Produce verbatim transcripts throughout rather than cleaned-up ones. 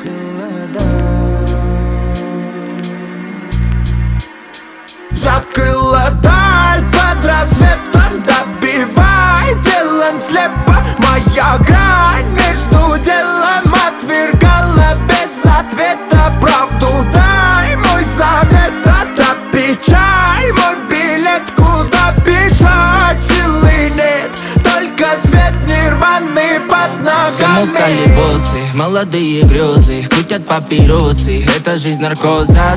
закрыла даль, закрыла даль под рассветом. Добивай делом слепо, моя грань между делом отвергала без ответа. Правду дай, мой завет, это печаль, мой билет. Куда бежать, силы нет, только свет нирваны под ногами. Всем устали боссы, молодые грезы, крутят папиросы, это жизнь наркоза.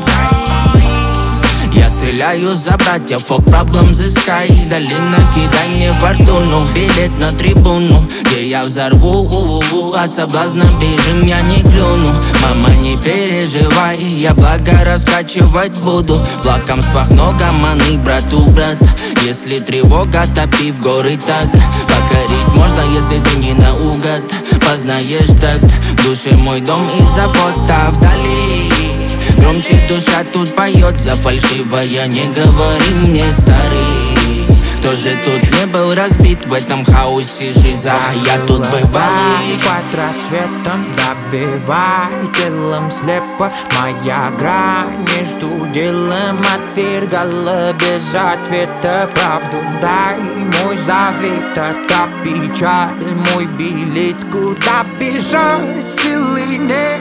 Я стреляю за братьев, fuck problems is sky. Долина, кидай мне фортуну, билет на трибуну, где я взорву, у -у -у. От соблазна бежим, я не клюну. Мама, не переживай, я благо раскачивать буду. В лакомствах много маны, брату, брат. Если тревога, топи в горы так. Покорить можно, если ты не наугад. Познаешь так, в душе мой дом и забота вдали. Громче душа тут поет, за фальшивое не говори мне, старый. Тоже тут не был разбит в этом хаосе жиза, я тут бывалый. Под рассветом добивай телом слепо, моя грань между делом отвергала без ответа. Правду дай, мой завет, это печаль, мой билет. Куда бежать, силы нет.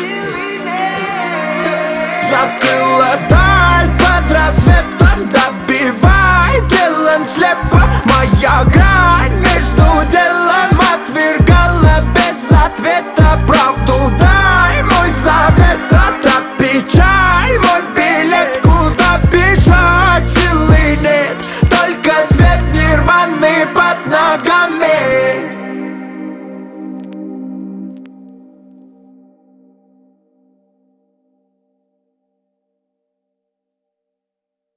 Закрыла даль под рассветом, добивай делом слепо, моя грань между делом отвергала без ответа. Правду дай, мой завет, это печаль, мой билет. Куда бежать, силы нет, только свет нирваны под ногами.